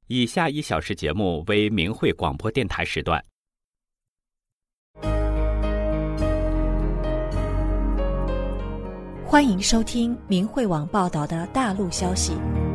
以下1小时节目为明慧广播电台时段。 欢迎收听明慧网报道的大陆消息。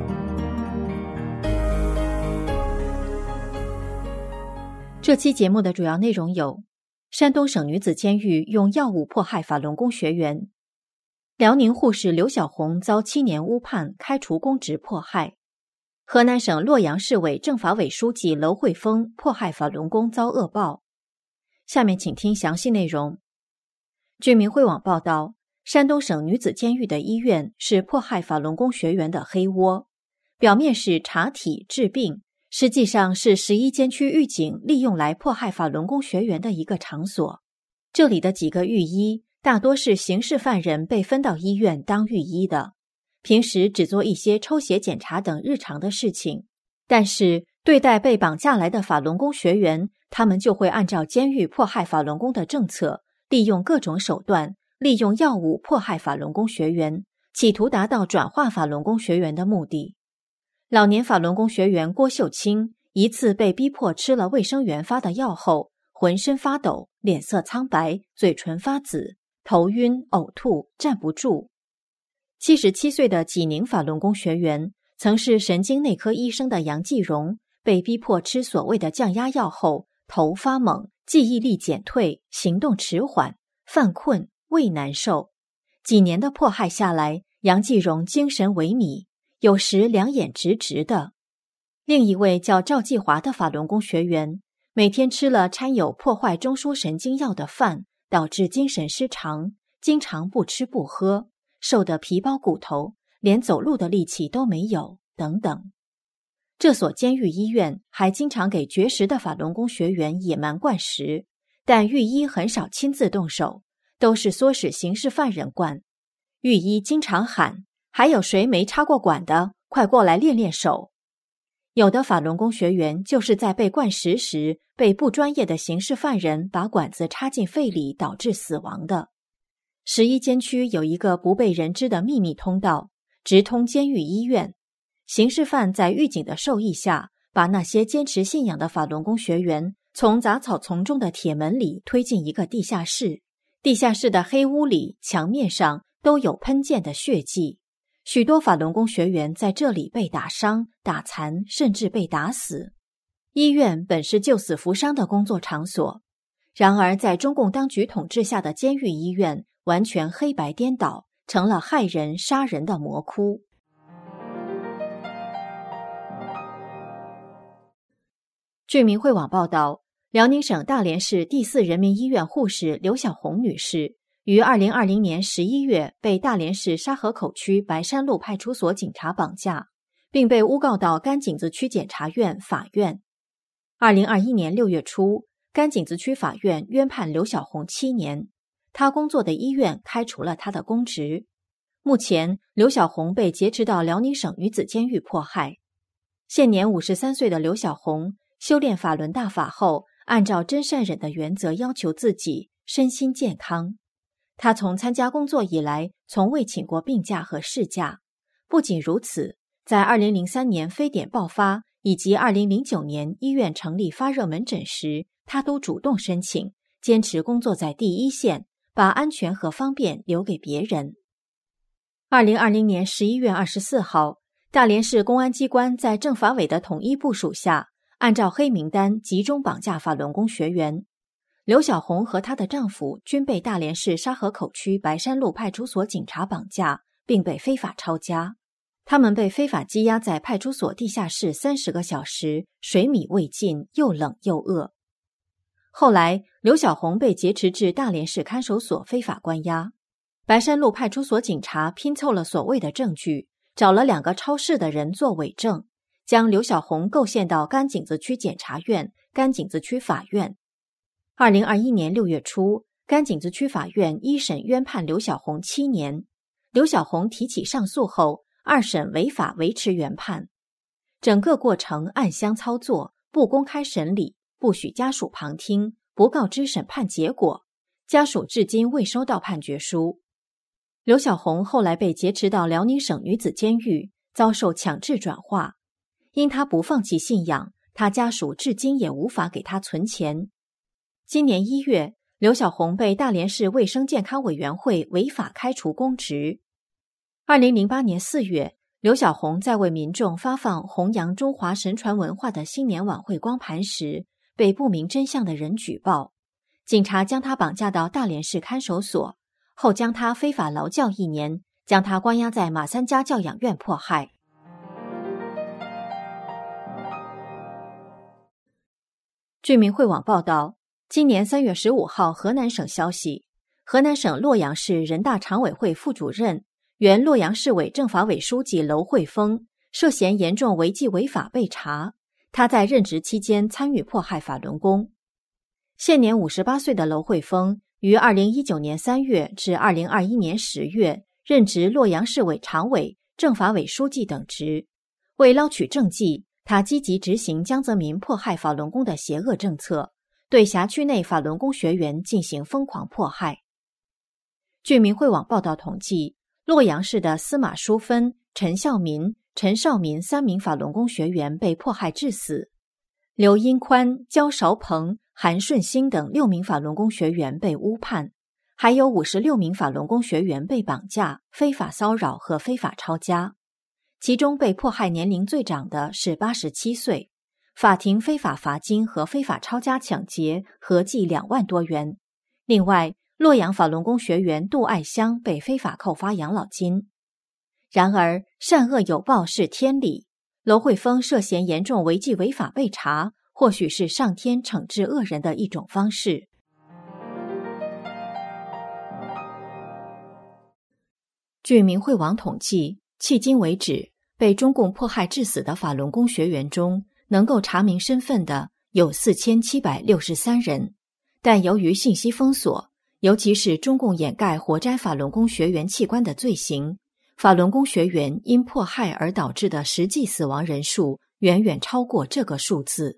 这期节目的主要内容有：山东省女子监狱用药物迫害法轮功学员；辽宁护士刘小红遭7年误判开除公职迫害；河南省洛阳市委政法委书记娄慧峰迫害法轮功遭恶报。下面请听详细内容。据明慧网报道，山东省女子监狱的医院是迫害法轮功学员的黑窝，表面是查体治病，实际上是11监区狱警利用来迫害法轮功学员的一个场所。这里的几个狱医大多是刑事犯人被分到医院当狱医的，平时只做一些抽血检查等日常的事情，但是对待被绑架来的法轮功学员，他们就会按照监狱迫害法轮功的政策，利用各种手段，利用药物迫害法轮功学员，企图达到转化法轮功学员的目的。老年法轮功学员郭秀清一次被逼迫吃了卫生员发的药后，浑身发抖，脸色苍白，嘴唇发紫，头晕呕吐，站不住。77岁的济宁法轮功学员，曾是神经内科医生的杨继荣，被逼迫吃所谓的降压药后，头发猛，记忆力减退，行动迟缓，犯困，胃难受。几年的迫害下来，杨继荣精神萎靡，有时两眼直直的。另一位叫赵继华的法轮功学员，每天吃了掺有破坏中枢神经药的饭，导致精神失常，经常不吃不喝，瘦得皮包骨头，连走路的力气都没有，等等。这所监狱医院还经常给绝食的法轮功学员野蛮灌食，但狱医很少亲自动手，都是唆使刑事犯人灌。狱医经常喊：还有谁没插过管的，快过来练练手。有的法轮功学员就是在被灌食时，被不专业的刑事犯人把管子插进肺里导致死亡的。11监区有一个不被人知的秘密通道，直通监狱医院。刑事犯在狱警的授意下，把那些坚持信仰的法轮功学员从杂草丛中的铁门里推进一个地下室。地下室的黑屋里，墙面上都有喷溅的血迹，许多法轮功学员在这里被打伤、打残，甚至被打死。医院本是救死扶伤的工作场所，然而在中共当局统治下的监狱医院完全黑白颠倒，成了害人杀人的魔窟。据明慧网报道，辽宁省大连市第4人民医院护士刘小红女士于2020年11月被大连市沙河口区白山路派出所警察绑架，并被诬告到甘井子区检察院、法院。2021年6月初，甘井子区法院冤判刘小红7年，她工作的医院开除了她的公职。目前，刘小红被劫持到辽宁省女子监狱迫害。现年53岁的刘小红修炼法轮大法后，按照真善忍的原则要求自己身心健康。他从参加工作以来，从未请过病假和事假。不仅如此，在2003年非典爆发以及2009年医院成立发热门诊时，他都主动申请，坚持工作在第一线，把安全和方便留给别人。2020年11月24号，大连市公安机关在政法委的统一部署下，按照黑名单集中绑架法轮功学员。刘小红和她的丈夫均被大连市沙河口区白山路派出所警察绑架，并被非法抄家。他们被非法羁押在派出所地下室30个小时，水米未进，又冷又饿。后来，刘小红被劫持至大连市看守所非法关押。白山路派出所警察拼凑了所谓的证据，找了2个超市的人做伪证，将刘小红构陷到甘井子区检察院、甘井子区法院。2021年6月初，甘井子区法院一审冤判刘小红7年。刘小红提起上诉后，2审违法维持原判。整个过程暗箱操作，不公开审理，不许家属旁听，不告知审判结果，家属至今未收到判决书。刘小红后来被劫持到辽宁省女子监狱，遭受强制转化。 因他不放弃信仰，他家属至今也无法给他存钱。今年1月，刘小红被大连市卫生健康委员会违法开除公职。2008年4月，刘小红在为民众发放弘扬中华神传文化的新年晚会光盘时，被不明真相的人举报，警察将他绑架到大连市看守所，后将他非法劳教1年，将他关押在马三家教养院迫害。据明慧网报道，今年3月15号河南省消息，河南省洛阳市人大常委会副主任、原洛阳市委政法委书记楼慧峰涉嫌严重违纪违法被查，他在任职期间参与迫害法轮功。现年58岁的楼慧峰于2019年3月至2021年10月任职洛阳市委常委、政法委书记等职。为捞取政绩，他积极执行江泽民迫害法轮功的邪恶政策，对辖区内法轮功学员进行疯狂迫害。据明慧网报道统计，洛阳市的司马淑芬、陈孝民、陈少民3名法轮功学员被迫害致死，刘英宽、焦韶鹏、韩顺兴等6名法轮功学员被诬判，还有56名法轮功学员被绑架、非法骚扰和非法抄家。其中被迫害年龄最长的是87岁，法庭非法罚金和非法抄家抢劫合计2万多元。另外，洛阳法轮功学员杜爱香被非法扣发养老金。然而，善恶有报是天理，楼慧峰涉嫌严重违纪违法被查，或许是上天惩治恶人的一种方式。据明慧网统计，迄今为止，被中共迫害致死的法轮功学员中，能够查明身份的有4763人，但由于信息封锁，尤其是中共掩盖活摘法轮功学员器官的罪行，法轮功学员因迫害而导致的实际死亡人数远远超过这个数字。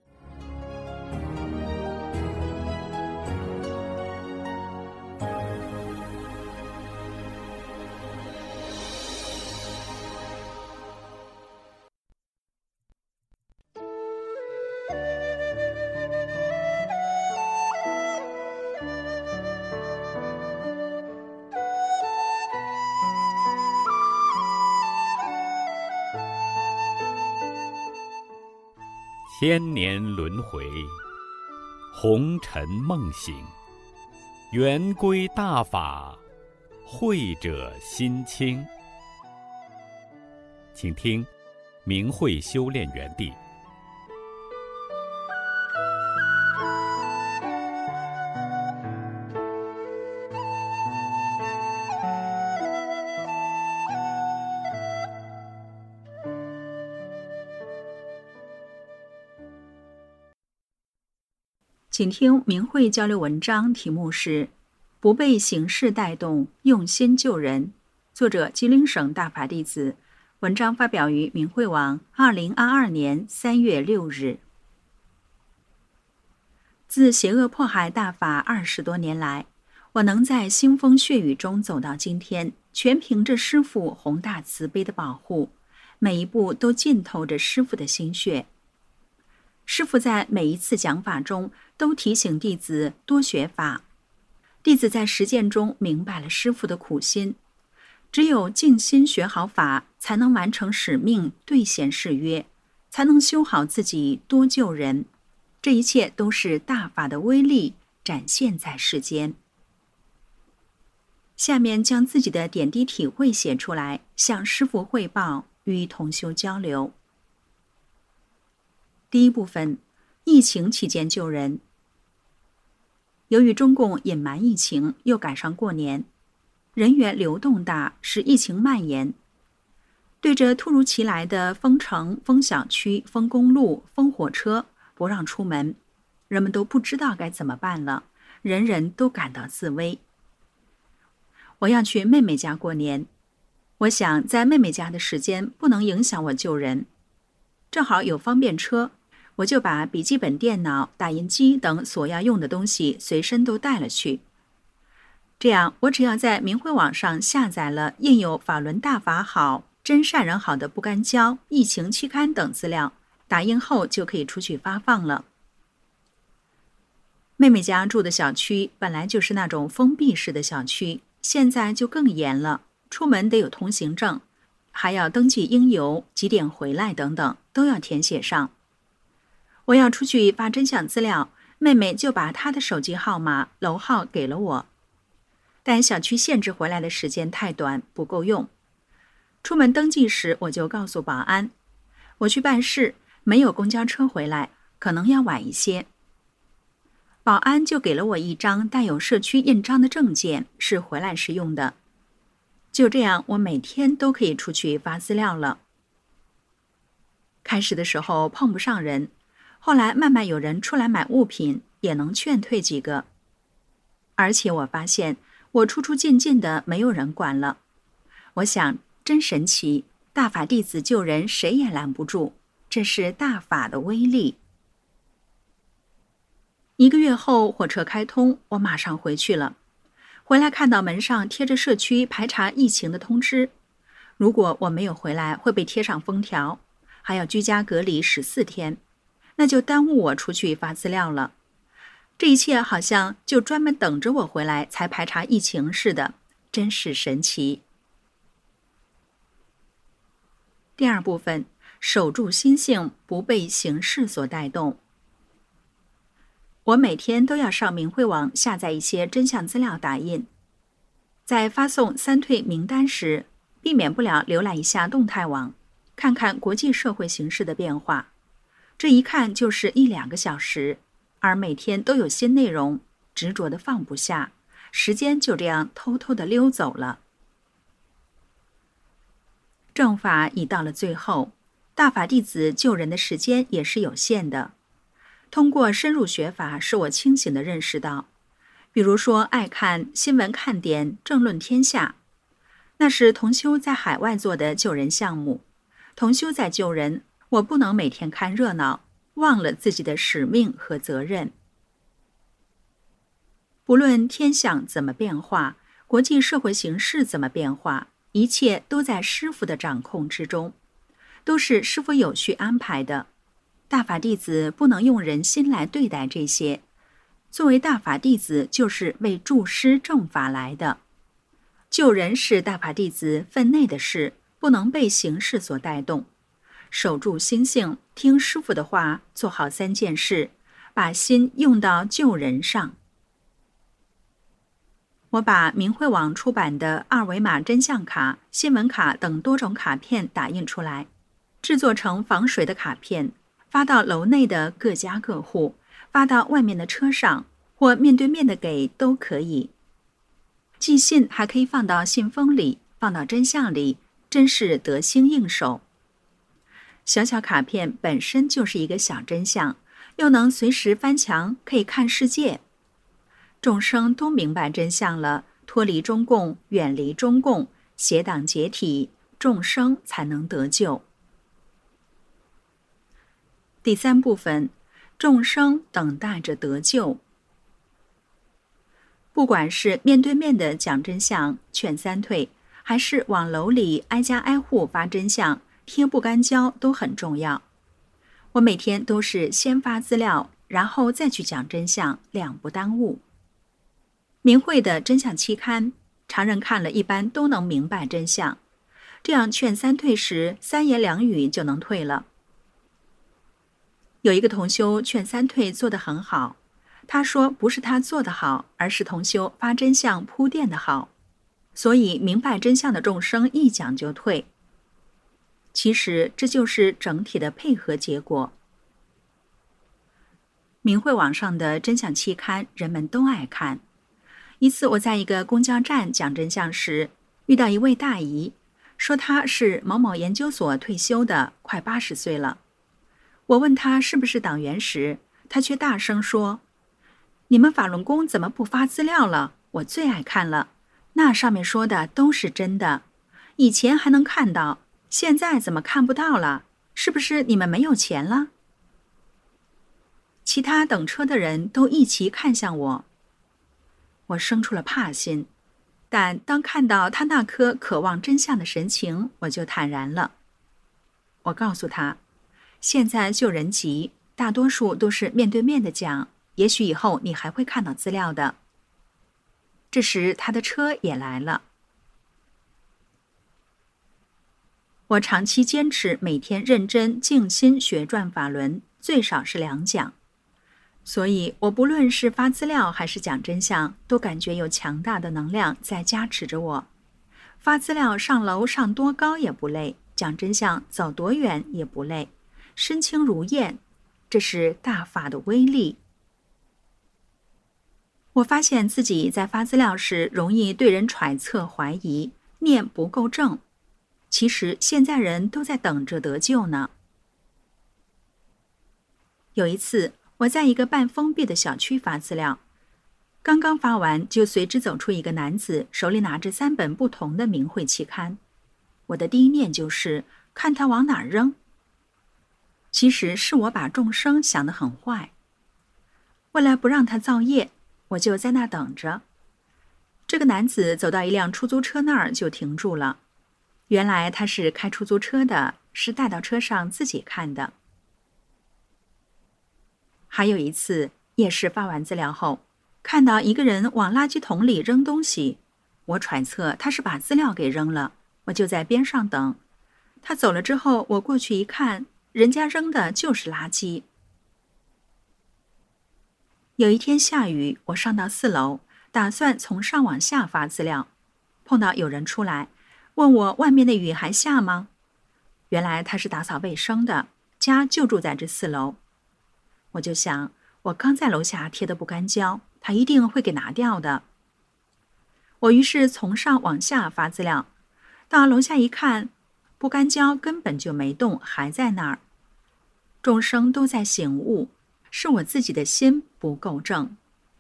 千年轮回，红尘梦醒，圆规大法，慧者心清。请听明慧修炼园地。 请听明慧交流文章，题目是不被形势带动，用心救人，作者吉林省大法弟子，文章发表于明慧网2022年3月6日。自邪恶迫害大法20多年来，我能在腥风血雨中走到今天，全凭着师父宏大慈悲的保护，每一步都浸透着师父的心血。师父在每一次讲法中都提醒弟子多学法，弟子在实践中明白了师父的苦心，只有静心学好法，才能完成使命，兑现誓约，才能修好自己，多救人。这一切都是大法的威力展现在世间。下面将自己的点滴体会写出来，向师父汇报，与同修交流。第一部分，疫情期间救人。由于中共隐瞒疫情，又赶上过年，人员流动大，使疫情蔓延。对着突如其来的封城、封小区、封公路、封火车，不让出门，人们都不知道该怎么办了，人人都感到自危。我要去妹妹家过年，我想在妹妹家的时间不能影响我救人，正好有方便车，我就把笔记本电脑、打印机等所要用的东西随身都带了去。这样，我只要在明慧网上下载了印有法轮大法好、真善人好的不干胶、疫情期刊等资料， 打印后就可以出去发放了。妹妹家住的小区本来就是那种封闭式的小区，现在就更严了，出门得有通行证，还要登记应邮、几点回来等等，都要填写上。我要出去发真相资料，妹妹就把她的手机号码、楼号给了我，但小区限制回来的时间太短，不够用。出门登记时，我就告诉保安，我去办事，没有公交车回来，可能要晚一些。保安就给了我一张带有社区印章的证件，是回来时用的。就这样，我每天都可以出去发资料了。开始的时候碰不上人，后来慢慢有人出来买物品，也能劝退几个。而且我发现，我出出进进的没有人管了。我想，真神奇，大法弟子救人，谁也拦不住，这是大法的威力。1个月后，火车开通，我马上回去了。回来看到门上贴着社区排查疫情的通知，如果我没有回来，会被贴上封条，还要居家隔离14天，那就耽误我出去发资料了。这一切好像就专门等着我回来才排查疫情似的，真是神奇。第二部分，守住心性，不被形式所带动。我每天都要上明慧网下载一些真相资料打印，在发送3退名单时，避免不了浏览一下动态网，看看国际社会形势的变化。这一看就是1-2个小时，而每天都有新内容，执着的放不下，时间就这样偷偷的溜走了。正法已到了最后，大法弟子救人的时间也是有限的。通过深入学法，使我清醒地认识到，比如说爱看新闻看点、政论天下，那是同修在海外做的救人项目。同修在救人，我不能每天看热闹，忘了自己的使命和责任。不论天象怎么变化，国际社会形势怎么变化，一切都在师父的掌控之中，都是师父有序安排的。大法弟子不能用人心来对待这些，作为大法弟子就是为助师正法来的。救人是大法弟子分内的事，不能被形式所带动。守住心性，听师父的话，做好3件事，把心用到救人上。我把明慧网出版的2维码真相卡、新闻卡等多种卡片打印出来，制作成防水的卡片，发到楼内的各家各户，发到外面的车上，或面对面的给都可以。寄信还可以放到信封里，放到真相里，真是得心应手。小小卡片本身就是一个小真相，又能随时翻墙，可以看世界。众生都明白真相了，脱离中共，远离中共，邪党解体，众生才能得救。第3部分，众生等待着得救。不管是面对面的讲真相、劝3退，还是往楼里挨家挨户发真相、贴不干胶，都很重要。我每天都是先发资料，然后再去讲真相，两不耽误。明慧的真相期刊，常人看了一般都能明白真相，这样劝3退时3言2语就能退了。有一个同修劝3退做得很好，他说不是他做得好，而是同修发真相铺垫的好，所以明白真相的众生一讲就退。其实这就是整体的配合结果。明慧网上的真相期刊人们都爱看。一次我在一个公交站讲真相时，遇到一位大姨，说她是某某研究所退休的，快80岁了。我问她是不是党员时，她却大声说：“你们法轮功怎么不发资料了？我最爱看了，那上面说的都是真的，以前还能看到，现在怎么看不到了？是不是你们没有钱了？”其他等车的人都一齐看向我，我生出了怕心，但当看到他那颗渴望真相的神情，我就坦然了。我告诉他， 现在救人急，大多数都是面对面的讲，也许以后你还会看到资料的。这时他的车也来了。我长期坚持每天认真静心学转法轮，最少是2讲。所以我不论是发资料还是讲真相，都感觉有强大的能量在加持着我。发资料上楼上多高也不累，讲真相走多远也不累，身轻如燕，这是大法的威力。我发现自己在发资料时容易对人揣测怀疑，念不够正。其实现在人都在等着得救呢。有一次我在一个半封闭的小区发资料，刚刚发完就随之走出一个男子，手里拿着3本不同的明慧期刊。我的第一念就是看他往哪儿扔。其实是我把众生想得很坏。为了不让他造业，我就在那等着。这个男子走到一辆出租车那儿就停住了。原来他是开出租车的，是带到车上自己看的。还有一次，也是发完资料后，看到一个人往垃圾桶里扔东西，我揣测他是把资料给扔了，我就在边上等。他走了之后，我过去一看，人家扔的就是垃圾。有一天下雨，我上到4楼，打算从上往下发资料，碰到有人出来问我外面的雨还下吗？原来他是打扫卫生的，家就住在这4楼。我就想，我刚在楼下贴的不干胶，他一定会给拿掉的。我于是从上往下发资料，到楼下一看，不干胶根本就没动，还在那儿。众生都在醒悟，是我自己的心不够正。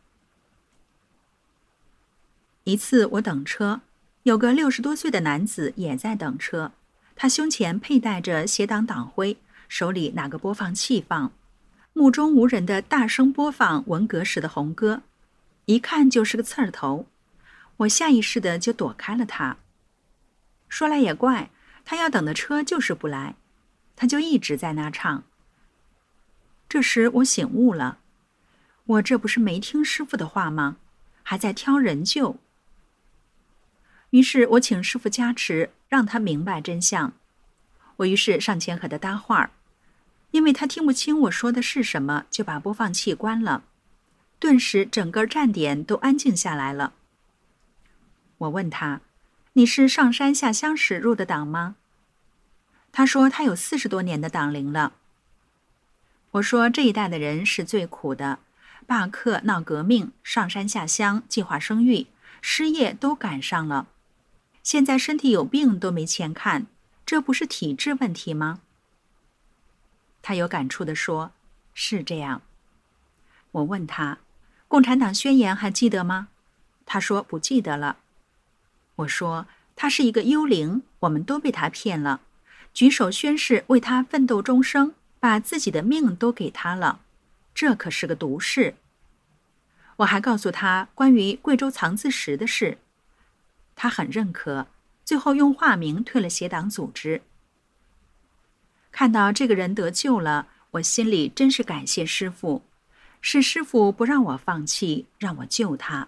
一次我等车，有个60多岁的男子也在等车，他胸前佩戴着协党党徽，手里拿个播放器放，目中无人的大声播放文革时的红歌，一看就是个刺儿头。我下意识的就躲开了他。说来也怪，他要等的车就是不来，他就一直在那唱。这时我醒悟了，我这不是没听师父的话吗？还在挑人救。于是我请师父加持，让他明白真相。我于是上前和他搭话，因为他听不清我说的是什么，就把播放器关了。顿时整个站点都安静下来了。我问他，你是上山下乡时入的党吗？他说他有40多年的党龄了。我说这一代的人是最苦的，罢课闹革命，上山下乡，计划生育，失业都赶上了。现在身体有病都没钱看，这不是体制问题吗？他有感触地说，是这样。我问他，共产党宣言还记得吗？他说不记得了。我说他是一个幽灵，我们都被他骗了，举手宣誓为他奋斗终生，把自己的命都给他了，这可是个毒誓。我还告诉他关于贵州藏字石的事，他很认可，最后用化名退了协党组织。看到这个人得救了，我心里真是感谢师父，是师父不让我放弃，让我救他。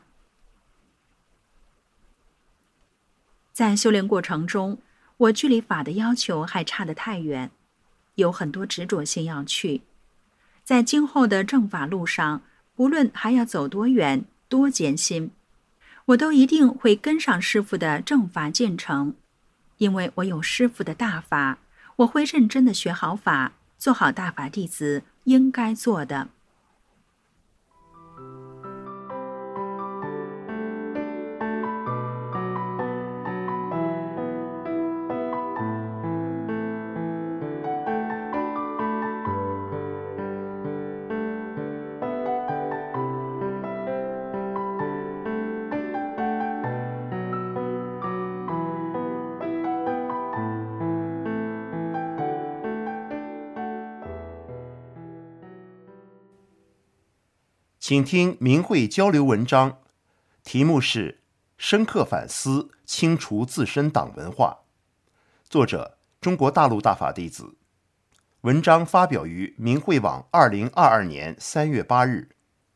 在修炼过程中，我距离法的要求还差得太远，有很多执着性要去。在今后的正法路上，不论还要走多远多艰辛，我都一定会跟上师父的正法进程，因为我有师父的大法，我会认真的学好法，做好大法弟子应该做的。 请听明慧交流文章，题目是深刻反思清除自身党文化，作者中国大陆大法弟子。 文章发表于明慧网2022年3月8日。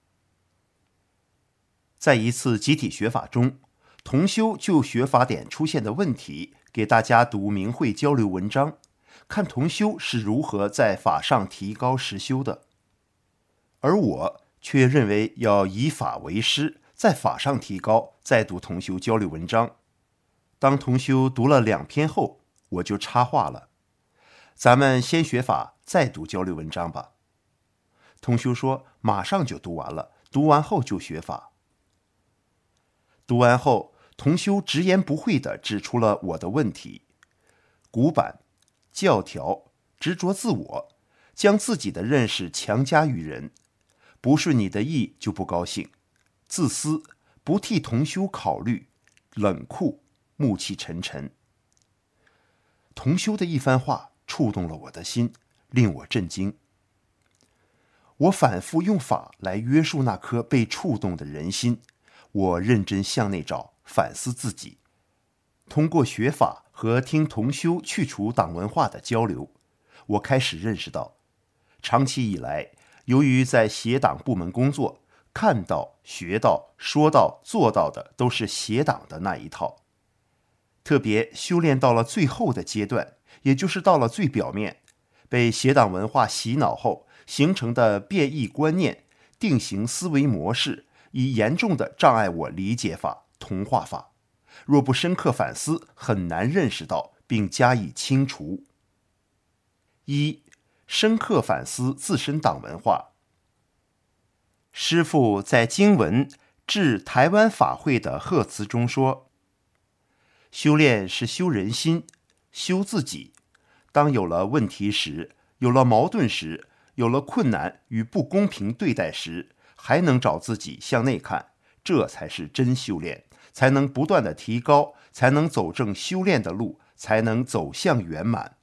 在一次集体学法中，同修就学法典出现的问题给大家读明慧交流文章，看同修是如何在法上提高实修的。而我却认为要以法为师，在法上提高，再读同修交流文章。当同修读了2篇后，我就插话了：咱们先学法，再读交流文章吧。同修说马上就读完了，读完后就学法。读完后，同修直言不讳地指出了我的问题：古板、教条、执着自我，将自己的认识强加于人，不顺你的意就不高兴，自私，不替同修考虑，冷酷，暮气沉沉。同修的一番话触动了我的心，令我震惊。我反复用法来约束那颗被触动的人心，我认真向内找，反思自己。通过学法和听同修去除党文化的交流，我开始认识到，长期以来，由于在协党部门工作，看到、学到、说到、做到的都是协党的那一套。特别修炼到了最后的阶段，也就是到了最表面，被协党文化洗脑后形成的变异观念、定型思维模式，已严重地障碍我理解法、同化法。若不深刻反思，很难认识到并加以清除。一、深刻反思自身党文化。师父在经文致台湾法会的贺词中说，修炼是修人心，修自己。当有了问题时，有了矛盾时，有了困难与不公平对待时，还能找自己向内看，这才是真修炼，才能不断的提高，才能走正修炼的路，才能走向圆满。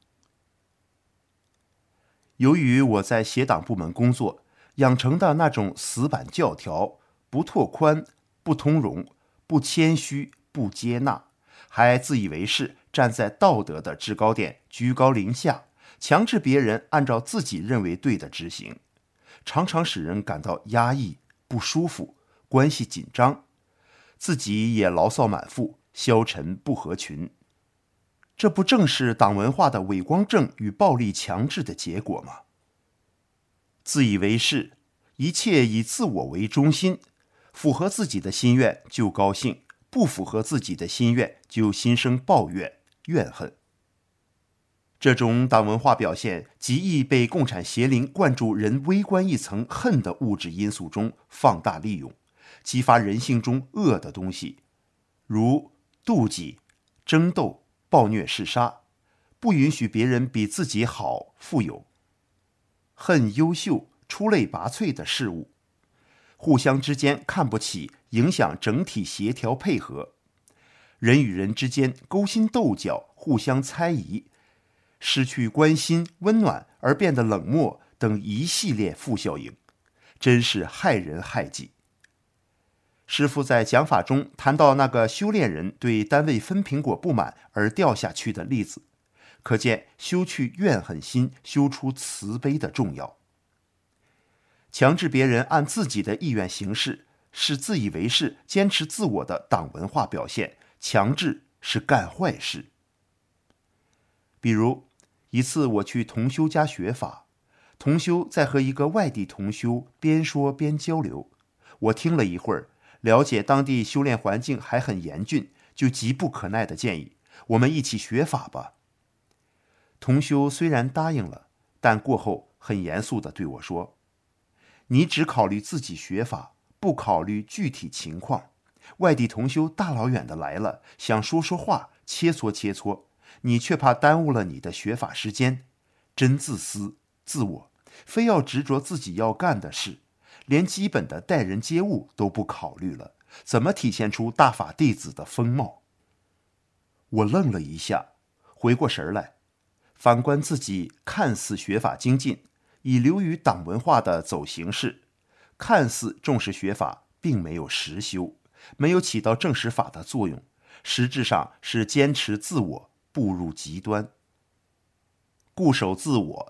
由于我在协党部门工作，养成的那种死板教条，不拓宽，不通融，不谦虚，不接纳，还自以为是，站在道德的制高点，居高临下，强制别人按照自己认为对的执行，常常使人感到压抑、不舒服，关系紧张，自己也牢骚满腹，消沉不合群。这不正是党文化的伪光正与暴力强制的结果吗？自以为是，一切以自我为中心，符合自己的心愿就高兴，不符合自己的心愿就心生抱怨、怨恨。这种党文化表现极易被共产邪灵灌注人微观一层恨的物质因素中放大利用，激发人性中恶的东西，如妒忌、争斗、暴虐嗜杀，不允许别人比自己好、富有，恨优秀、出类拔萃的事物，互相之间看不起，影响整体协调配合，人与人之间勾心斗角，互相猜疑，失去关心温暖而变得冷漠等一系列负效应，真是害人害己。师父在讲法中谈到那个修炼人对单位分苹果不满而掉下去的例子，可见修去怨恨心、修出慈悲的重要。强制别人按自己的意愿行事，是自以为是、坚持自我的党文化表现，强制是干坏事。比如一次我去同修家学法，同修在和一个外地同修边说边交流，我听了一会儿，了解当地修炼环境还很严峻，就急不可耐地建议我们一起学法吧。同修虽然答应了，但过后很严肃地对我说，你只考虑自己学法，不考虑具体情况，外地同修大老远的来了，想说说话，切磋切磋，你却怕耽误了你的学法时间，真自私自我，非要执着自己要干的事，连基本的待人接物都不考虑了，怎么体现出大法弟子的风貌？我愣了一下，回过神来，反观自己看似学法精进，已流于党文化的走形式，看似重视学法，并没有实修，没有起到正实法的作用，实质上是坚持自我，步入极端。固守自我，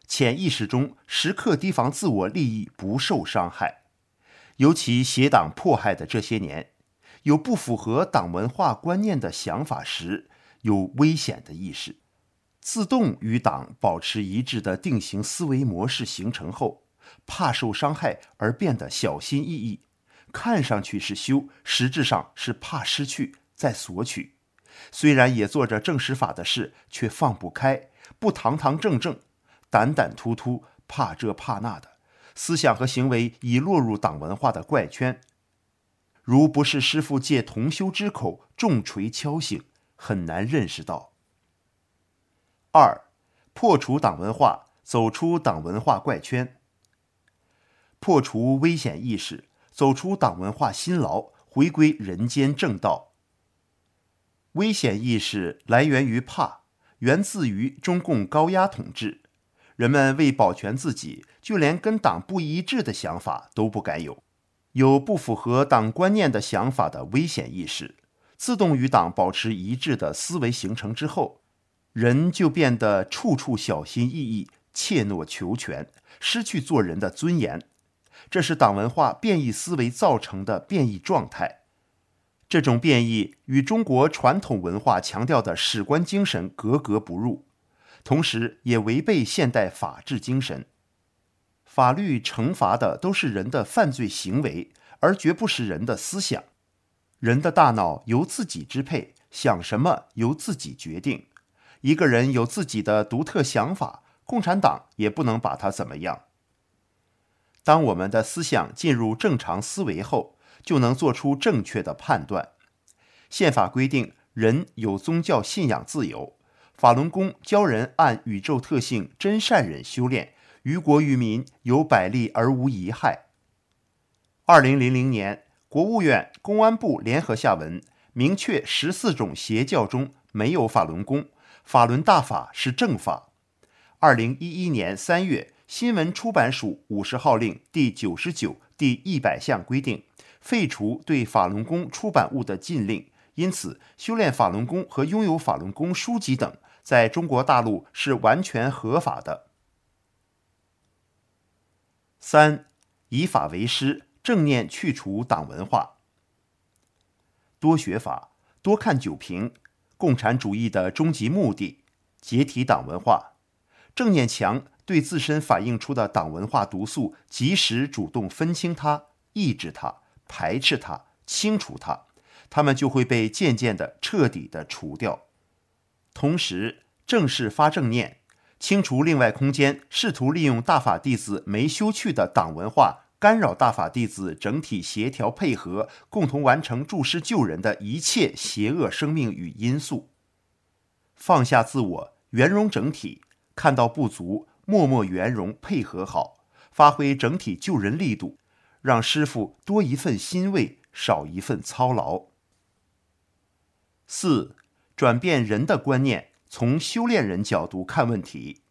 潜意识中时刻提防自我利益不受伤害。尤其携党迫害的这些年，有不符合党文化观念的想法时，有危险的意识。自动与党保持一致的定型思维模式形成后，怕受伤害而变得小心翼翼，看上去是修，实质上是怕失去，在索取。虽然也做着正实法的事，却放不开，不堂堂正正，胆胆突突，怕这怕那的，思想和行为已落入党文化的怪圈。如不是师父借同修之口重锤敲醒，很难认识到。2. 破除党文化，走出党文化怪圈。破除危险意识，走出党文化辛劳，回归人间正道。危险意识来源于怕，源自于中共高压统治。人们为保全自己，就连跟党不一致的想法都不敢有。有不符合党观念的想法的危险意识，自动与党保持一致的思维形成之后，人就变得处处小心翼翼，怯懦求全，失去做人的尊严。这是党文化变异思维造成的变异状态。这种变异与中国传统文化强调的史观精神格格不入，同时也违背现代法治精神。法律惩罚的都是人的犯罪行为，而绝不是人的思想。人的大脑由自己支配，想什么由自己决定。一个人有自己的独特想法，共产党也不能把他怎么样。当我们的思想进入正常思维后，就能做出正确的判断。宪法规定人有宗教信仰自由，法轮功教人按宇宙特性真善忍修炼，于国于民有百利而无一害。2000年，国务院、公安部联合下文，明确14种邪教中没有法轮功，法轮大法是正法。2011年3月，新闻出版署50号令第99、第100项规定，废除对法轮功出版物的禁令，因此修炼法轮功和拥有法轮功书籍等在中国大陆是完全合法的。3. 以法为师，正念去除党文化。多学法，多看九评，共产主义的终极目的，解体党文化。正念强，对自身反映出的党文化毒素及时主动分清它，抑制它，排斥它，清除它，它们就会被渐渐的彻底的除掉。同时正式发正念，清除另外空间，试图利用大法弟子没修去的党文化，干扰大法弟子整体协调配合，共同完成助师救人的一切邪恶生命与因素。放下自我，圆融整体，看到不足，默默圆融配合好，发挥整体救人力度，让师父多一份欣慰，少一份操劳。4. 转变人的观念，从修炼人角度看问题。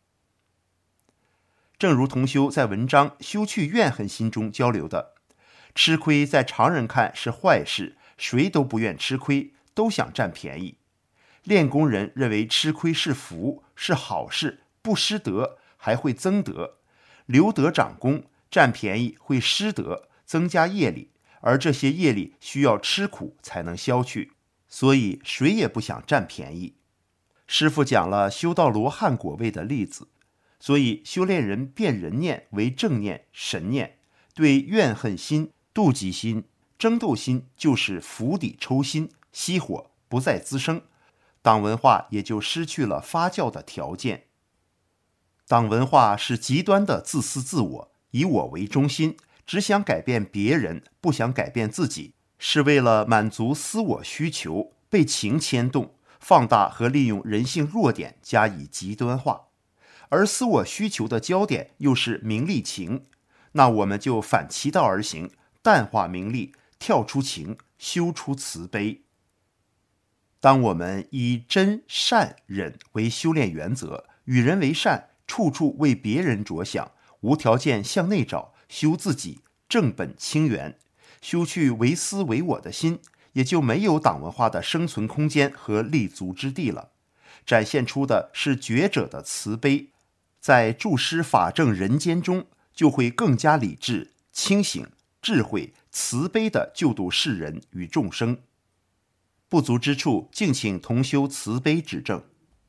正如同修在文章《修去怨恨心》中交流的，吃亏在常人看是坏事，谁都不愿吃亏，都想占便宜。练功人认为吃亏是福，是好事，不失德，还会增德。留德长功，占便宜会失德，增加业力，而这些业力需要吃苦才能消去，所以谁也不想占便宜。师父讲了修到罗汉果位的例子，所以修炼人变人念为正念、神念，对怨恨心、妒忌心、争斗心就是釜底抽薪，熄火，不再滋生，党文化也就失去了发酵的条件。党文化是极端的自私自我，以我为中心，只想改变别人，不想改变自己，是为了满足私我需求，被情牵动，放大和利用人性弱点加以极端化。而私我需求的焦点又是名利情，那我们就反其道而行，淡化名利，跳出情，修出慈悲。当我们以真善忍为修炼原则，与人为善，处处为别人着想，无条件向内找，修自己，正本清源，修去唯私唯我的心，也就没有党文化的生存空间和立足之地了。展现出的是觉者的慈悲， 在注师法正人间中，就会更加理智、清醒、智慧、慈悲地救度世人与众生。不足之处，敬请同修慈悲指正。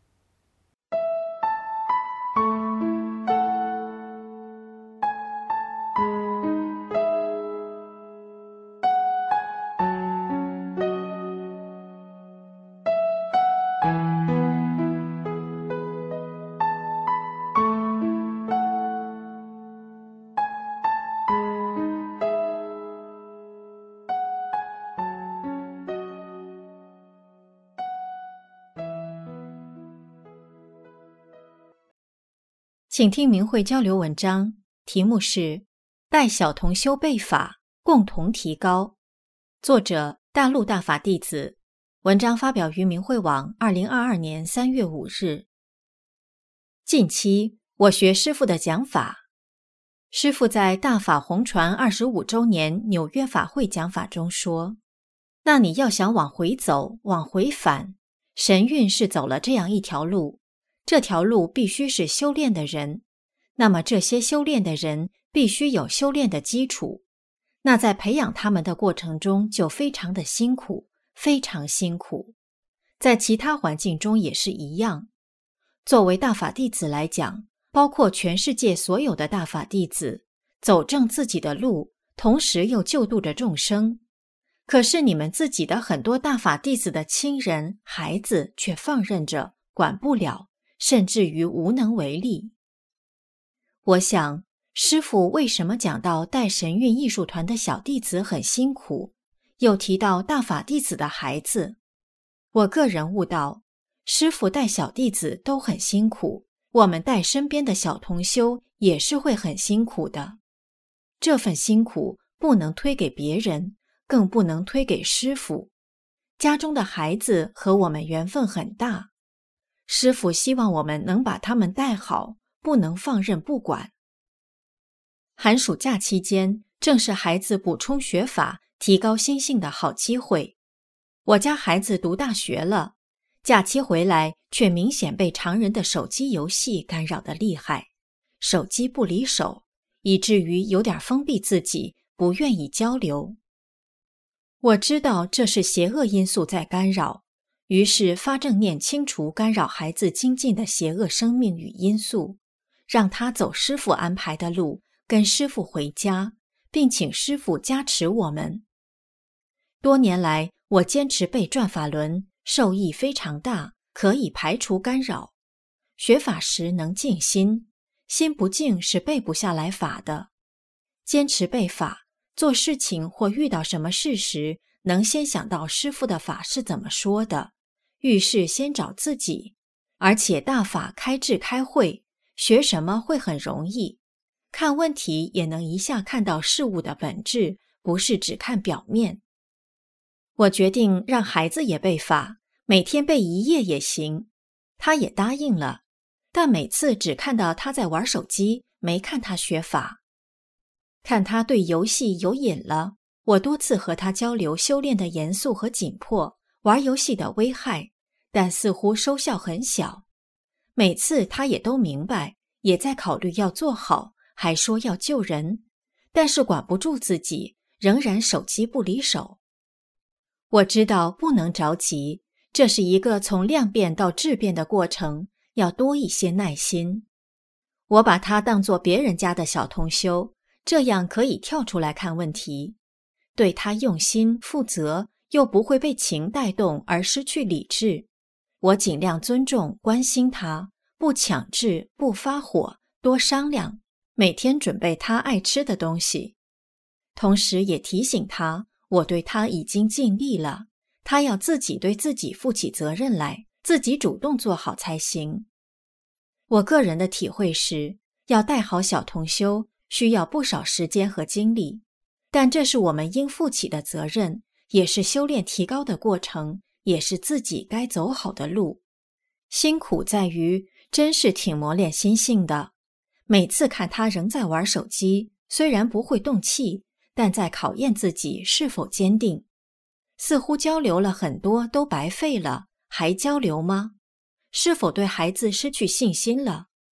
请听明慧交流文章，题目是带小同修背法，共同提高。作者大陆大法弟子，文章发表于明慧网2022年3月5日。近期我学师父的讲法，师父在大法红传25周年纽约法会讲法中说，那你要想往回走，往回返，神韵是走了这样一条路，这条路必须是修炼的人，那么这些修炼的人必须有修炼的基础，那在培养他们的过程中就非常的辛苦，非常辛苦。在其他环境中也是一样。作为大法弟子来讲，包括全世界所有的大法弟子，走正自己的路，同时又救度着众生。可是你们自己的很多大法弟子的亲人、孩子却放任着，管不了，甚至于无能为力。我想，师父为什么讲到带神韵艺术团的小弟子很辛苦，又提到大法弟子的孩子？我个人悟到，师父带小弟子都很辛苦，我们带身边的小同修也是会很辛苦的。这份辛苦不能推给别人，更不能推给师父。家中的孩子和我们缘分很大，师父希望我们能把他们带好，不能放任不管。寒暑假期间，正是孩子补充学法、提高心性的好机会。我家孩子读大学了，假期回来却明显被常人的手机游戏干扰得厉害，手机不离手，以至于有点封闭自己，不愿意交流。我知道这是邪恶因素在干扰，于是发正念清除干扰孩子精进的邪恶生命与因素，让他走师父安排的路，跟师父回家，并请师父加持我们。多年来，我坚持背转法轮，受益非常大，可以排除干扰。学法时能静心，心不静是背不下来法的。坚持背法，做事情或遇到什么事时，能先想到师父的法是怎么说的，遇事先找自己。而且大法开智开慧，学什么会很容易，看问题也能一下看到事物的本质，不是只看表面。我决定让孩子也背法，每天背1页也行。他也答应了，但每次只看到他在玩手机，没看他学法。看他对游戏有瘾了，我多次和他交流修炼的严肃和紧迫，玩游戏的危害，但似乎收效很小。每次他也都明白，也在考虑要做好，还说要救人，但是管不住自己，仍然手机不离手。我知道不能着急，这是一个从量变到质变的过程，要多一些耐心。我把他当作别人家的小同修，这样可以跳出来看问题，对他用心负责，又不会被情带动而失去理智。我尽量尊重关心他，不强制，不发火，多商量，每天准备他爱吃的东西。同时也提醒他，我对他已经尽力了，他要自己对自己负起责任来，自己主动做好才行。我个人的体会是，要带好小同修，需要不少时间和精力，但这是我们应负起的责任，也是修炼提高的过程，也是自己该走好的路。辛苦在于，真是挺磨练心性的。每次看他仍在玩手机，虽然不会动气，但在考验自己是否坚定。似乎交流了很多都白费了，还交流吗？是否对孩子失去信心了？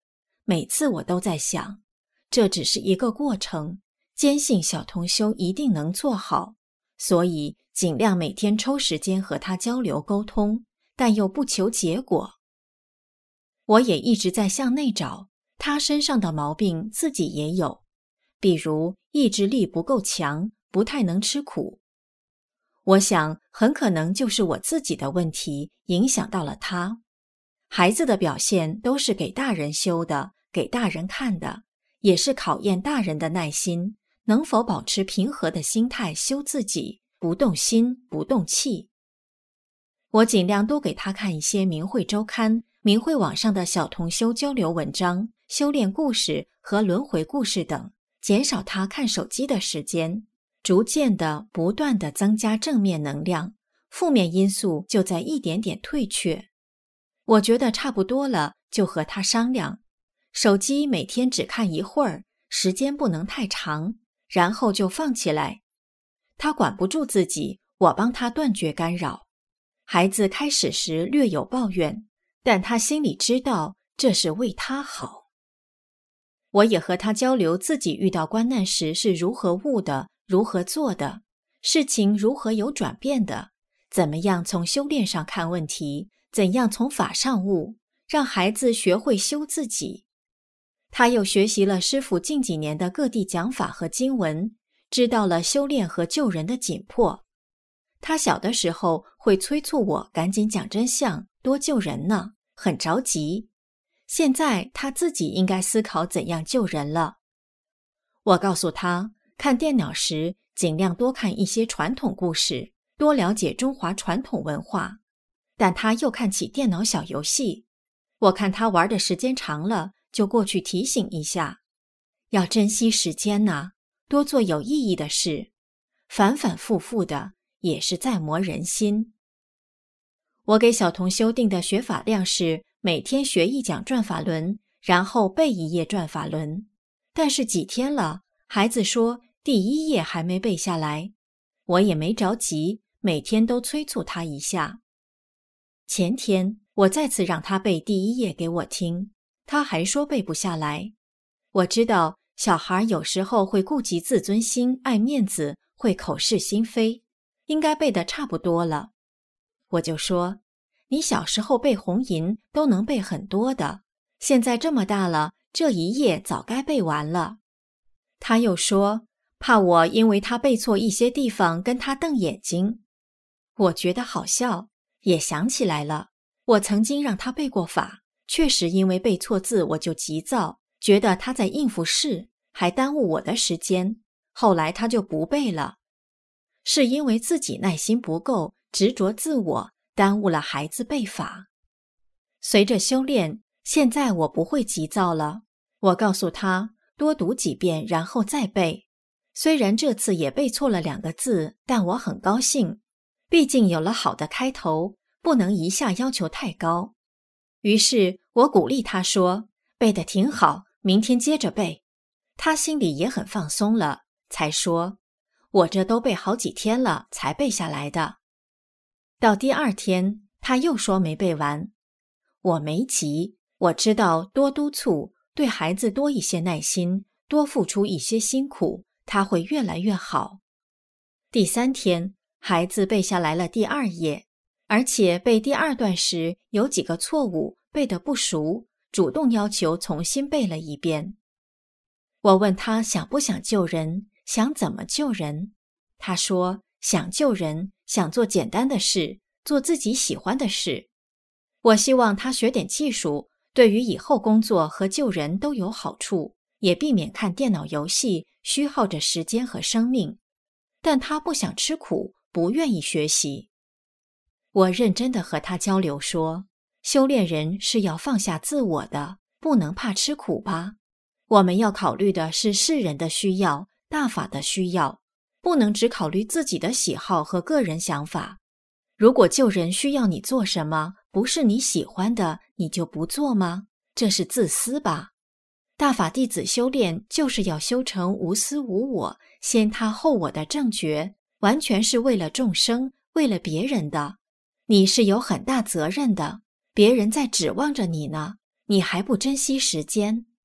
每次我都在想，这只是一个过程，坚信小同修一定能做好，所以尽量每天抽时间和他交流沟通，但又不求结果。我也一直在向内找，他身上的毛病自己也有，比如意志力不够强，不太能吃苦。我想很可能就是我自己的问题影响到了他。孩子的表现都是给大人修的，给大人看的，也是考验大人的耐心，能否保持平和的心态修自己，不动心，不动气。我尽量多给他看一些明慧周刊、明慧网上的小同修交流文章、修炼故事和轮回故事等，减少他看手机的时间，逐渐的、不断的增加正面能量，负面因素就在一点点退却。我觉得差不多了，就和他商量，手机每天只看一会儿，时间不能太长，然后就放起来。他管不住自己，我帮他断绝干扰。孩子开始时略有抱怨，但他心里知道这是为他好。我也和他交流自己遇到关难时是如何悟的，如何做的，事情如何有转变的，怎么样从修炼上看问题，怎样从法上悟，让孩子学会修自己。他又学习了师父近几年的各地讲法和经文，知道了修炼和救人的紧迫。他小的时候会催促我赶紧讲真相，多救人呢，很着急。现在他自己应该思考怎样救人了。我告诉他，看电脑时尽量多看一些传统故事，多了解中华传统文化。但他又看起电脑小游戏，我看他玩的时间长了，就过去提醒一下，要珍惜时间呐，多做有意义的事，反反复复的也是在磨人心。我给小同修定的学法量是每天学一讲转法轮，然后背一页转法轮。但是几天了，孩子说第1页还没背下来，我也没着急，每天都催促他一下。前天我再次让他背第1页给我听，他还说背不下来。我知道小孩有时候会顾及自尊心，爱面子，会口是心非，应该背得差不多了。我就说，你小时候背红银都能背很多的，现在这么大了，这1页早该背完了。他又说，怕我因为他背错一些地方跟他瞪眼睛。我觉得好笑，也想起来了，我曾经让他背过法，确实因为背错字我就急躁，觉得他在应付事，还耽误我的时间，后来他就不背了。是因为自己耐心不够，执着自我，耽误了孩子背法。随着修炼，现在我不会急躁了，我告诉他多读几遍然后再背。虽然这次也背错了2个字，但我很高兴，毕竟有了好的开头，不能一下要求太高。于是我鼓励他说，背得挺好，明天接着背。他心里也很放松了，才说，我这都背好几天了才背下来的。到第2天，他又说没背完。我没急，我知道多督促，对孩子多一些耐心，多付出一些辛苦，他会越来越好。第3天，孩子背下来了第2页，而且背第2段时有几个错误，背得不熟，主动要求重新背了一遍。我问他想不想救人，想怎么救人。他说想救人，想做简单的事，做自己喜欢的事。我希望他学点技术，对于以后工作和救人都有好处，也避免看电脑游戏，虚耗着时间和生命。但他不想吃苦，不愿意学习。我认真地和他交流说，修炼人是要放下自我的，不能怕吃苦吧。我们要考虑的是世人的需要，大法的需要，不能只考虑自己的喜好和个人想法。如果救人需要你做什么，不是你喜欢的，你就不做吗？这是自私吧？大法弟子修炼就是要修成无私无我，先他后我的正觉，完全是为了众生，为了别人的。你是有很大责任的，别人在指望着你呢，你还不珍惜时间，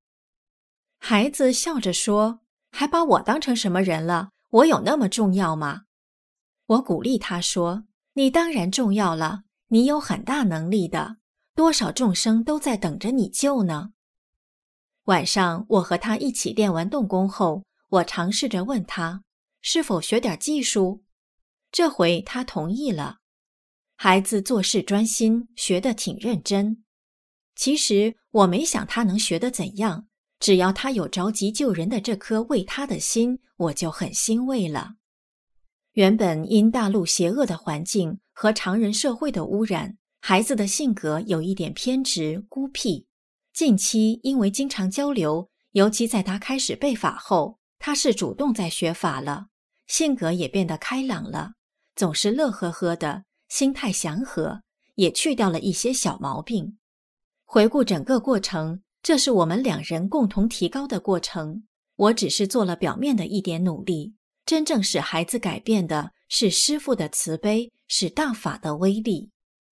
孩子笑着说：“还把我当成什么人了？我有那么重要吗？”我鼓励他说：“你当然重要了，你有很大能力的，多少众生都在等着你救呢。”晚上我和他一起练完动功后，我尝试着问他是否学点技术。这回他同意了。孩子做事专心，学得挺认真。其实我没想他能学得怎样，只要他有着急救人的这颗为他的心，我就很欣慰了。原本因大陆邪恶的环境和常人社会的污染，孩子的性格有一点偏执孤僻。近期因为经常交流，尤其在他开始背法后，他是主动在学法了，性格也变得开朗了，总是乐呵呵的，心态祥和，也去掉了一些小毛病。回顾整个过程，这是我们两人共同提高的过程，我只是做了表面的一点努力，真正使孩子改变的是师父的慈悲，是大法的威力。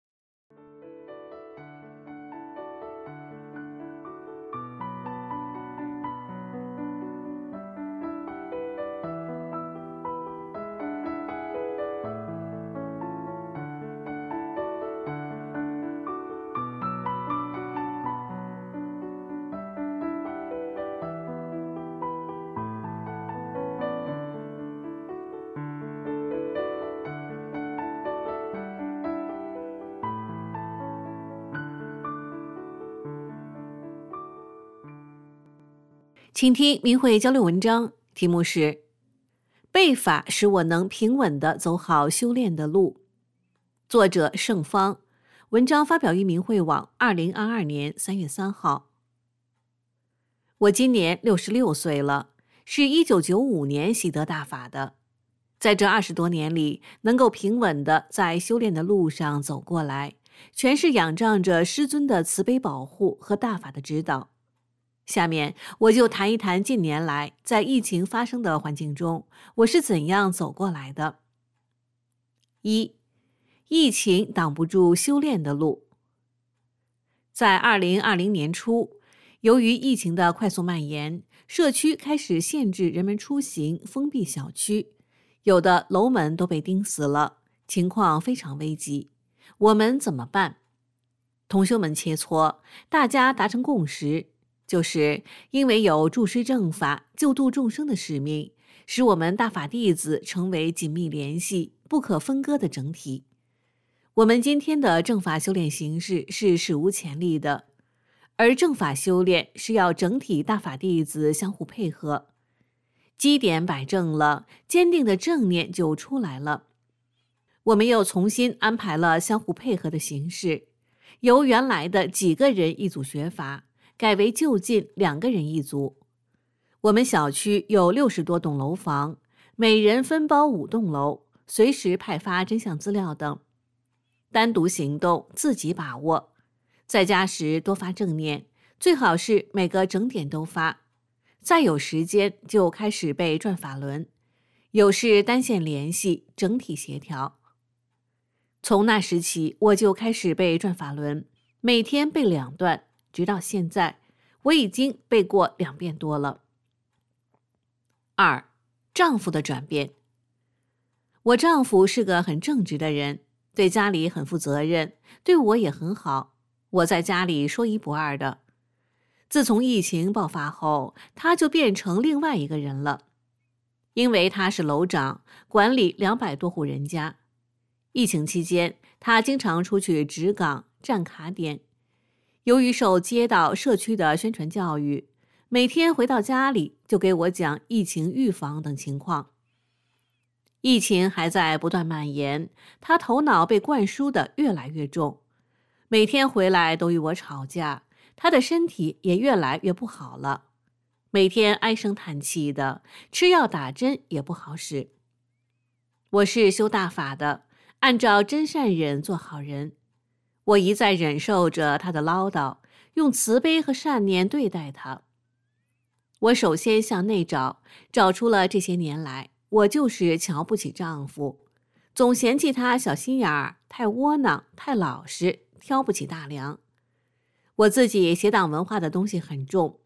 请听明慧交流文章，题目是背法使我能平稳地走好修炼的路。作者盛芳，文章发表于明慧网2022年3月3号。我今年66岁了，是1995年习得大法的。在这20多年里，能够平稳地在修炼的路上走过来，全是仰仗着师尊的慈悲保护和大法的指导。下面我就谈一谈近年来在疫情发生的环境中，我是怎样走过来的。1. 疫情挡不住修炼的路。在2020年初，由于疫情的快速蔓延，社区开始限制人们出行，封闭小区，有的楼门都被钉死了，情况非常危急。我们怎么办？同修们切磋，大家达成共识，就是因为有助师正法、救度众生的使命，使我们大法弟子成为紧密联系、不可分割的整体。我们今天的正法修炼形式是史无前例的，而正法修炼是要整体大法弟子相互配合，基点摆正了，坚定的正念就出来了。我们又重新安排了相互配合的形式，由原来的几个人一组学法，改为就近2个人一组。我们小区有60多栋楼房，每人分包5栋楼，随时派发真相资料等。单独行动自己把握，在家时多发正念，最好是每个整点都发。再有时间就开始背转法轮，有事单线联系，整体协调。从那时起，我就开始背转法轮，每天背2段，直到现在，我已经背过2遍多了。2. 丈夫的转变。我丈夫是个很正直的人，对家里很负责任，对我也很好，我在家里说一不二的。自从疫情爆发后，他就变成另外一个人了。因为他是楼长，管理200多户人家。疫情期间，他经常出去值岗、站卡点。由于受街道、社区的宣传教育，每天回到家里就给我讲疫情预防等情况。疫情还在不断蔓延，他头脑被灌输的越来越重，每天回来都与我吵架，他的身体也越来越不好了，每天唉声叹气的，吃药打针也不好使。我是修大法的，按照真善忍做好人，我一再忍受着他的唠叨，用慈悲和善念对待他。我首先向内找出了这些年来我就是瞧不起丈夫，总嫌弃他小心眼儿，太窝囊，太老实，挑不起大梁。我自己邪党文化的东西很重，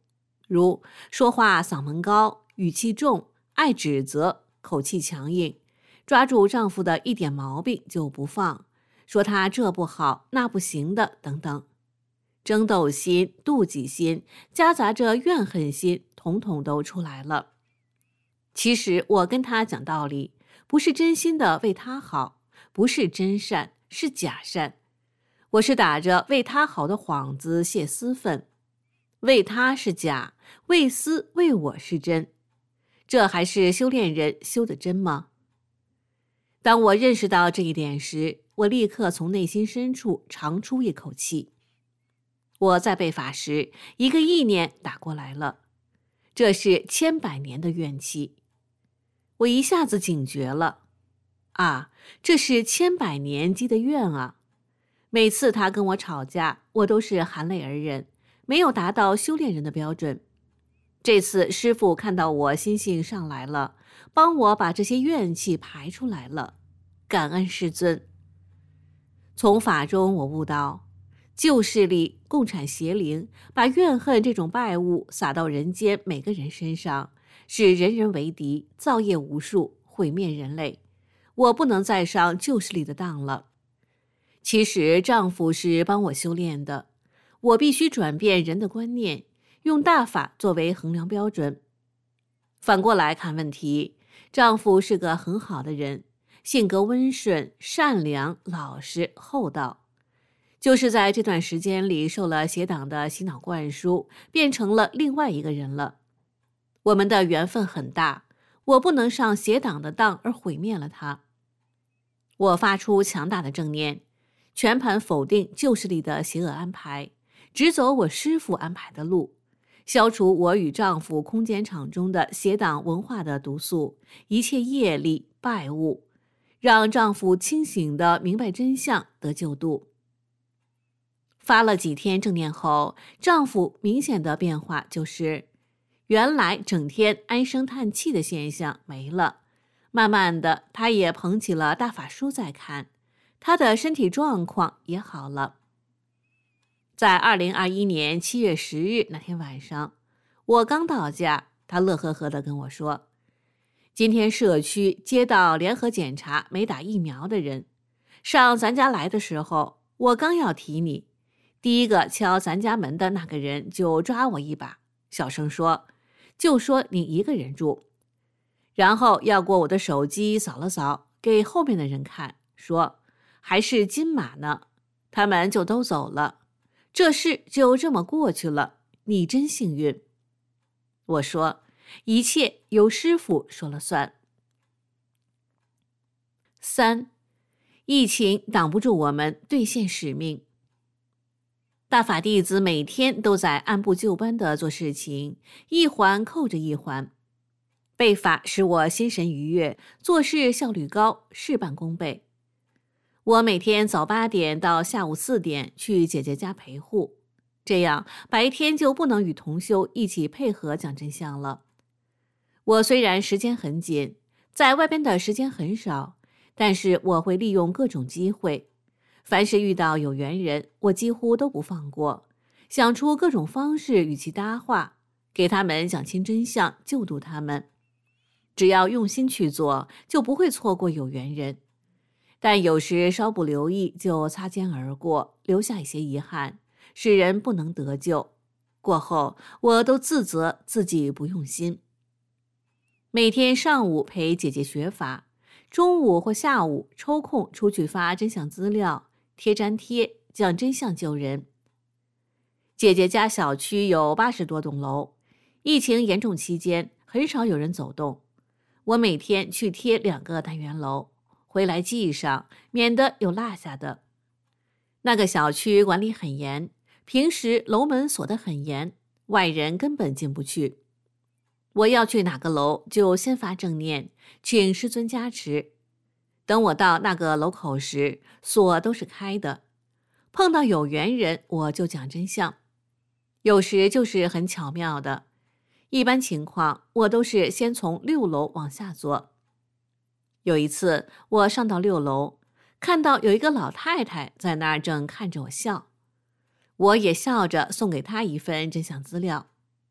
如说话嗓门高、语气重、爱指责、口气强硬，抓住丈夫的一点毛病就不放，说他这不好那不行的等等。争斗心、妒忌心夹杂着怨恨心统统都出来了。其实我跟他讲道理，不是真心的为他好，不是真善，是假善。我是打着为他好的幌子泄私愤，为他是假，为私为我是真。这还是修炼人修的真吗？当我认识到这一点时，我立刻从内心深处长出一口气。我在背法时，一个意念打过来了，这是千百年的怨气。我一下子警觉了，啊，这是千百年积的怨啊！每次他跟我吵架，我都是含泪而忍，没有达到修炼人的标准。这次师父看到我心性上来了，帮我把这些怨气排出来了，感恩师尊。从法中我悟到，旧势力、共产邪灵把怨恨这种败物撒到人间每个人身上，使人人为敌，造业无数，毁灭人类。我不能再上旧势力的当了。其实丈夫是帮我修炼的，我必须转变人的观念，用大法作为衡量标准。反过来看问题，丈夫是个很好的人，性格温顺、善良、老实、厚道。就是在这段时间里受了邪党的洗脑灌输，变成了另外一个人了。我们的缘分很大，我不能上邪党的当而毁灭了他。我发出强大的正念，全盘否定旧势力的邪恶安排，只走我师父安排的路，消除我与丈夫空间场中的邪党文化的毒素，一切业力败物，让丈夫清醒地明白真相，得救度。发了几天正念后，丈夫明显的变化就是，原来整天唉声叹气的现象没了，慢慢的他也捧起了大法书在看，他的身体状况也好了。在2021年7月10日那天晚上，我刚到家，他乐呵呵地跟我说，今天社区接到联合检查没打疫苗的人，上咱家来的时候，我刚要提你，第一个敲咱家门的那个人就抓我一把，小声说，就说你一个人住，然后要过我的手机扫了扫，给后面的人看，说还是金马呢，他们就都走了，这事就这么过去了，你真幸运。我说，一切由师父说了算。3. 疫情挡不住我们兑现使命。大法弟子每天都在按部就班地做事情，一环扣着一环。背法使我心神愉悦，做事效率高，事半功倍。我每天早8点到下午4点去姐姐家陪护，这样白天就不能与同修一起配合讲真相了。我虽然时间很紧，在外边的时间很少，但是我会利用各种机会，凡是遇到有缘人，我几乎都不放过，想出各种方式与其搭话，给他们讲清真相，救度他们。只要用心去做，就不会错过有缘人。但有时稍不留意就擦肩而过，留下一些遗憾，使人不能得救。过后我都自责自己不用心。每天上午陪姐姐学法，中午或下午抽空出去发真相资料，贴粘贴，讲真相救人。姐姐家小区有80多栋楼，疫情严重期间很少有人走动，我每天去贴2个单元楼，回来记上，免得有落下的。那个小区管理很严，平时楼门锁得很严，外人根本进不去。我要去哪个楼，就先发正念，请师尊加持。等我到那个楼口时，锁都是开的。碰到有缘人，我就讲真相。有时就是很巧妙的，一般情况我都是先从6楼往下做。有一次我上到6楼，看到有一个老太太在那儿正看着我笑，我也笑着送给她一份真相资料。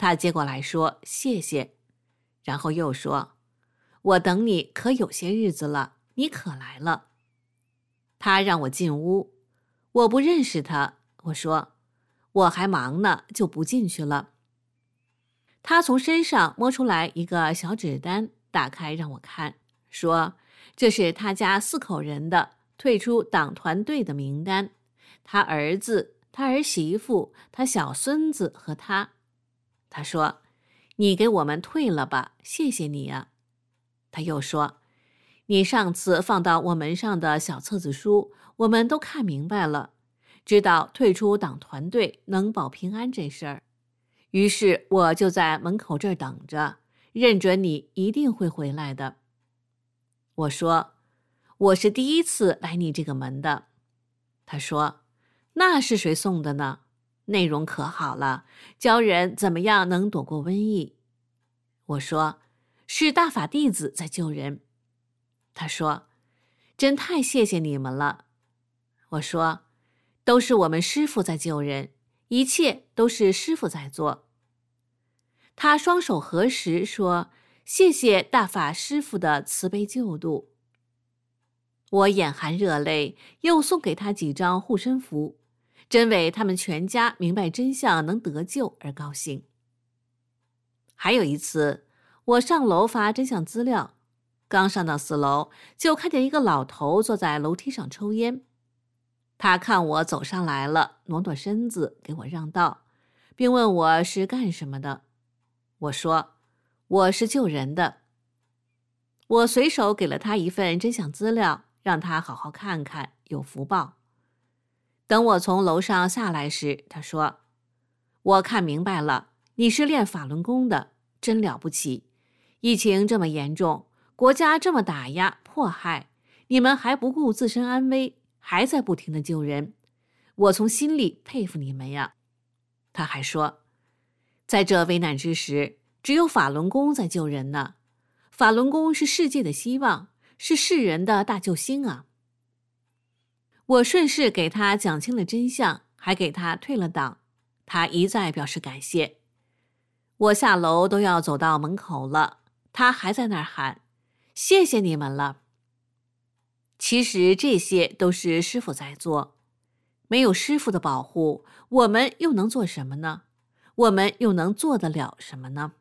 他接过来说谢谢，然后又说，我等你可有些日子了，你可来了。他让我进屋，我不认识他，我说我还忙呢，就不进去了。他从身上摸出来一个小纸单，打开让我看，说这是他家4口人的退出党团队的名单，他儿子、他儿媳妇、他小孙子和他。他说，你给我们退了吧，谢谢你啊。他又说，你上次放到我门上的小册子书，我们都看明白了，知道退出党团队能保平安这事儿。于是我就在门口这儿等着，认准你一定会回来的。我说，我是第一次来你这个门的。他说，那是谁送的呢？内容可好了，教人怎么样能躲过瘟疫。我说，是大法弟子在救人。他说，真太谢谢你们了。我说，都是我们师父在救人，一切都是师父在做。他双手合十说，谢谢大法师父的慈悲救度。我眼含热泪，又送给他几张护身符，真为他们全家明白真相能得救而高兴。还有一次，我上楼发真相资料，刚上到4楼，就看见一个老头坐在楼梯上抽烟。他看我走上来了，挪挪身子给我让道，并问我是干什么的。我说，我是救人的。我随手给了他一份真相资料，让他好好看看，有福报。等我从楼上下来时，他说，我看明白了，你是练法轮功的，真了不起。疫情这么严重，国家这么打压迫害，你们还不顾自身安危，还在不停地救人，我从心里佩服你们呀。他还说，在这危难之时，只有法轮功在救人呢。法轮功是世界的希望，是世人的大救星啊。我顺势给他讲清了真相，还给他退了党，他一再表示感谢。我下楼都要走到门口了，他还在那儿喊，谢谢你们了。其实这些都是师父在做，没有师父的保护，我们又能做什么呢？我们又能做得了什么呢？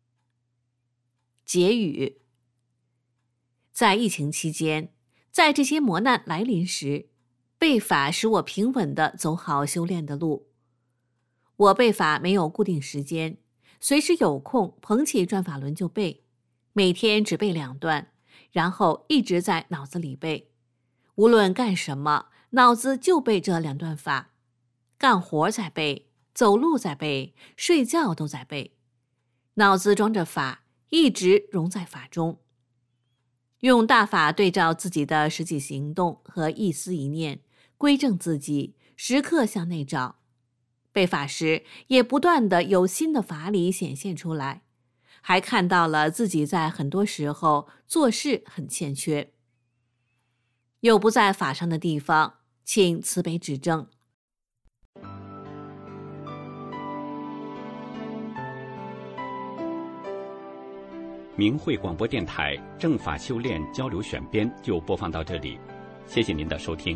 结语：在疫情期间，在这些磨难来临时，背法使我平稳地走好修炼的路。我背法没有固定时间，随时有空捧起转法轮就背，每天只背2段，然后一直在脑子里背。无论干什么，脑子就背这2段法，干活在背，走路在背，睡觉都在背，脑子装着法，一直融在法中。用大法对照自己的实际行动和一思一念，归正自己，时刻向内找。背法时也不断地有新的法理显现出来，还看到了自己在很多时候做事很欠缺。有不在法上的地方，请慈悲指正。 明慧广播电台正法修炼交流选编就播放到这里，谢谢您的收听。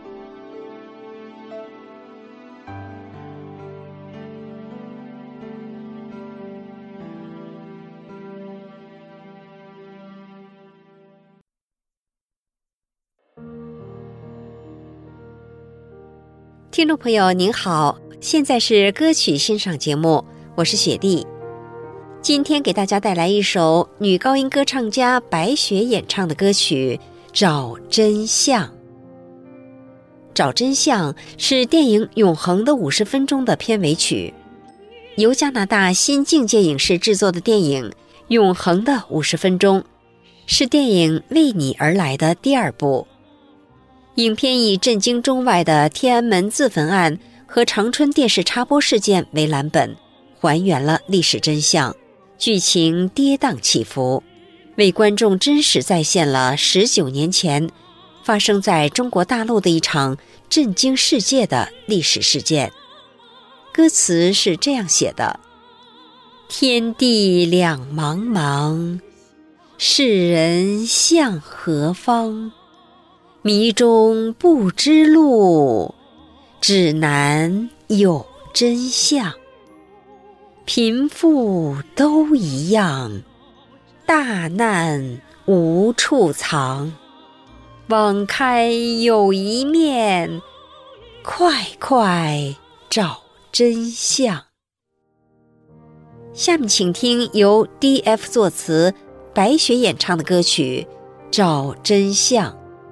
听众朋友您好，现在是歌曲欣赏节目，我是雪莉。今天给大家带来一首女高音歌唱家白雪演唱的歌曲《找真相》。找真相是电影《永恒的50分钟》的片尾曲，由加拿大新境界影视制作的电影《永恒的50分钟》，是电影《为你而来》的第2部。影片以震惊中外的天安门自焚案和长春电视插播事件为蓝本，还原了历史真相，剧情跌宕起伏，为观众真实再现了19年前发生在中国大陆的一场震惊世界的历史事件。歌词是这样写的： 天地两茫茫，世人向何方？迷中不知路，指南有真相。贫富都一样，大难无处藏。网开有一面，快快找真相。下面请听由 DF 作词，白雪演唱的歌曲《找真相》。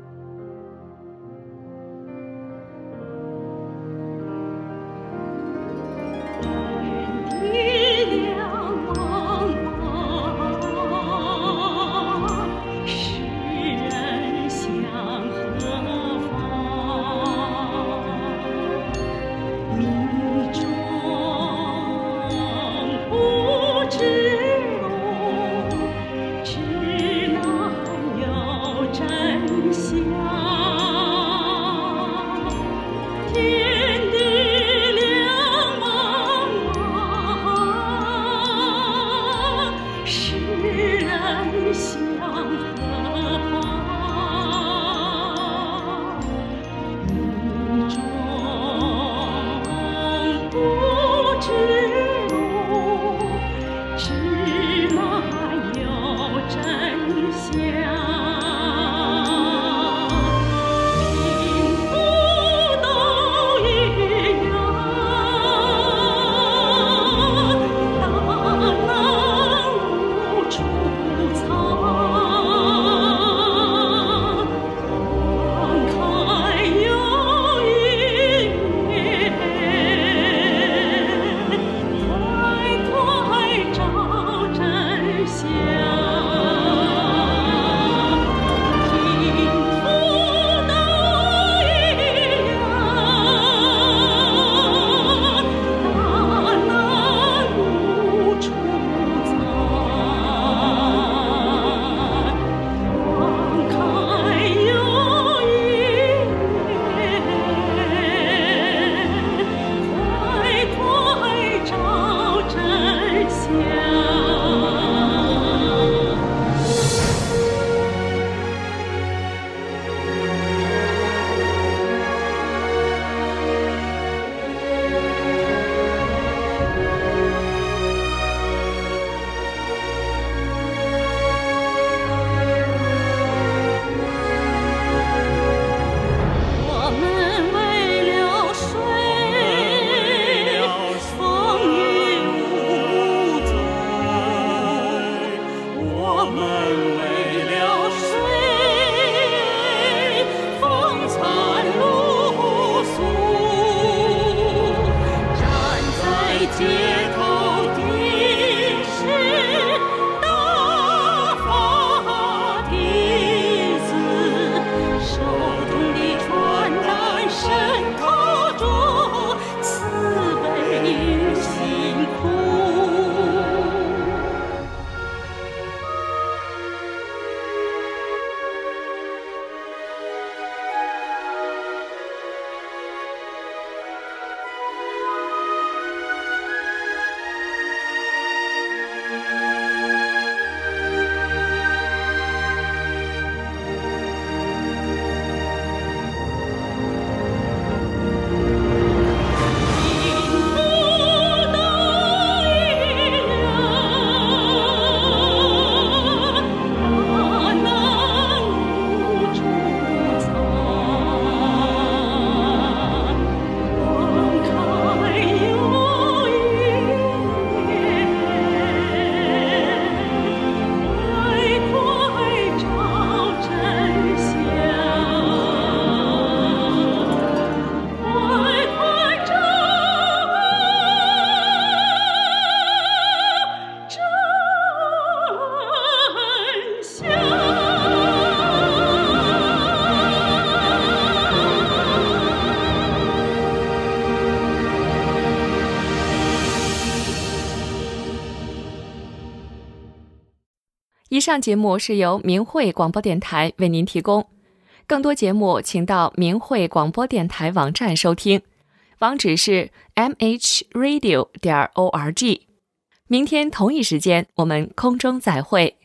以上节目是由明慧广播电台为您提供，更多节目请到明慧广播电台网站收听，网址是 mhradio.org。 明天同一时间我们空中再会。